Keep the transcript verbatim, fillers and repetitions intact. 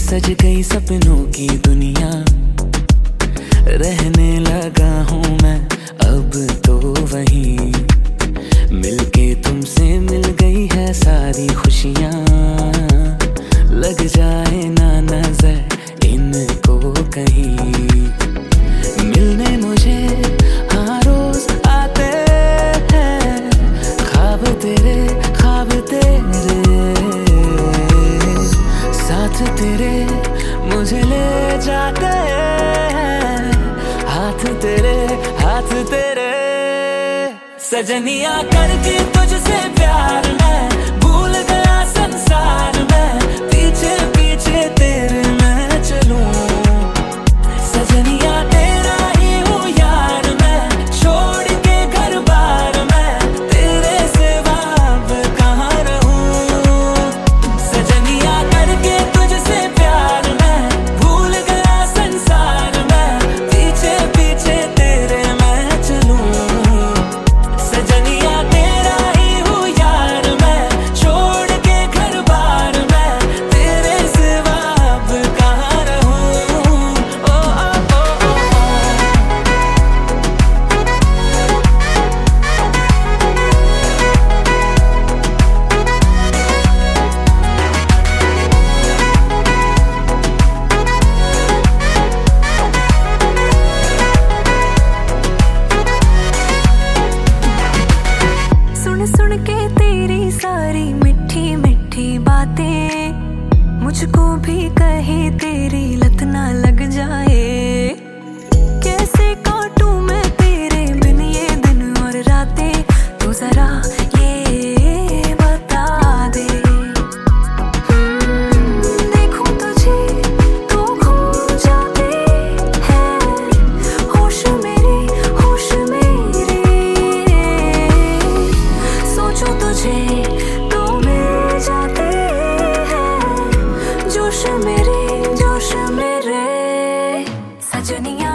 सज गई सपनों की दुनिया, रहने लगा हूँ मैं अब तो वहीं। मिलके तुमसे मिल गई है सारी खुशियाँ, लग जाए ना नजर इनको कहीं। मिलने मुझे हाँ रोज आते हैं, ख्वाब तेरे ख्वाब तेरे, साथ तेरे मुझे ले जाते हैं, हाथ तेरे हाथ तेरे। सजनिया करके तुझसे प्यार मैं भूल गया संसार में, पीछे पीछे तेरे मैं चलूं। सजनिया तेरा ही हूँ यार मैं, छोड़ के घर बार मैं, तेरे सिवा अब कहाँ रहूं। सजनिया करके तुझसे प्यार मैं भूल गया संसार में, पीछे पीछे तेरे मैं चलूं। सजनिया तेरा ही हूँ यार मैं, छोड़ के घर बार मैं, तेरे सिवा अब कहाँ रहूं। ओ ओ ओ सुन सुन के तेरी सारी मीठी मीठी बातें, मुझको भी कहीं तेरी लत ना लग जाए। कैसे काटूं मैं तेरे बिन ये दिन और रातें, तू जरा ये बता दे। हम्म, देखूं तुझे तो खो जाते हैं होश मेरे होश मेरे, सोचो तुझे तो मिल जाते हैं जोश मेरे जोश मेरे। सजनिया